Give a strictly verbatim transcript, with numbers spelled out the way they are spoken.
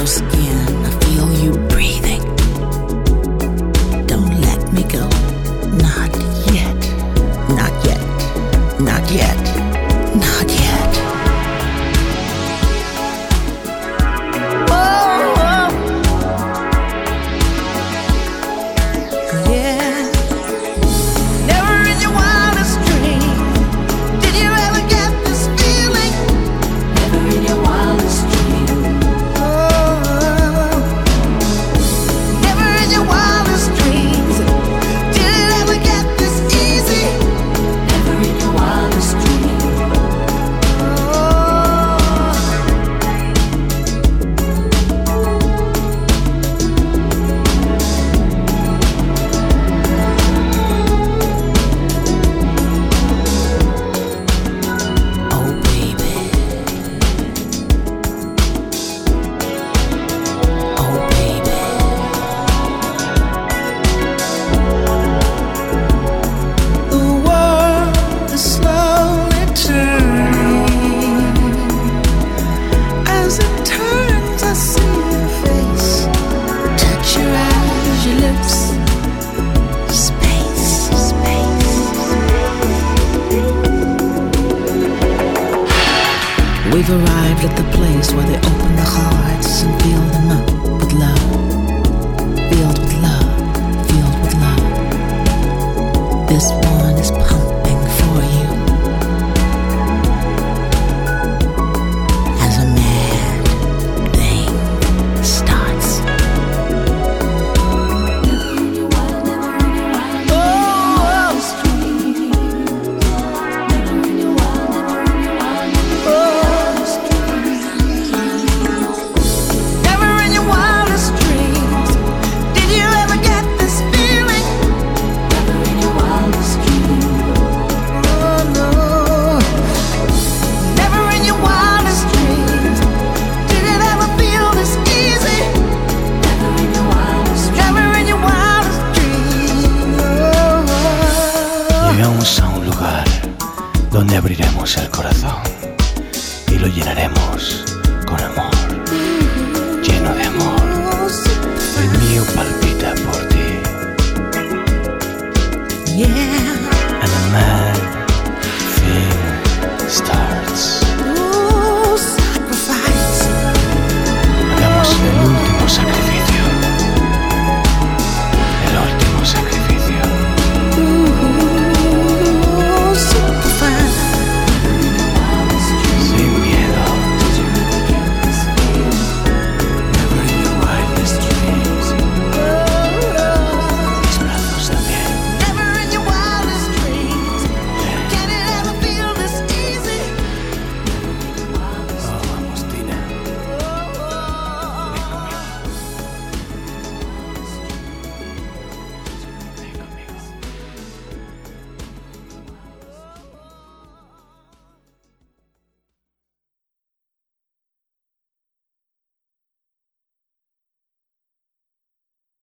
your skin, I feel you breathing. Don't let me go. Not yet. Not yet. Not yet. Not yet. Oh, oh. Yeah. Never in your wildest dream did you ever get this feeling. Never in your wildest dream. Oh. Never in your wildest dreams did it ever get this easy. Never in your wildest dream. Oh, baby. Oh, baby. The world is slowly turning. As it turns, I see your face. Touch your eyes, your lips. Space, space. We've arrived at the place where they open the hearts and fill them up with love. Filled with love, filled with love. This one is pumping for you. As a mad thing starts. Never in your wildest dreams did you ever get this feeling. Never in your wildest dreams. Oh no. Never in your wildest dreams did it ever feel this easy. Never in your wildest dreams. Never in your wildest dreams. Oh. Llegamos a un lugar donde abriremos el corazón y lo llenaremos con amor.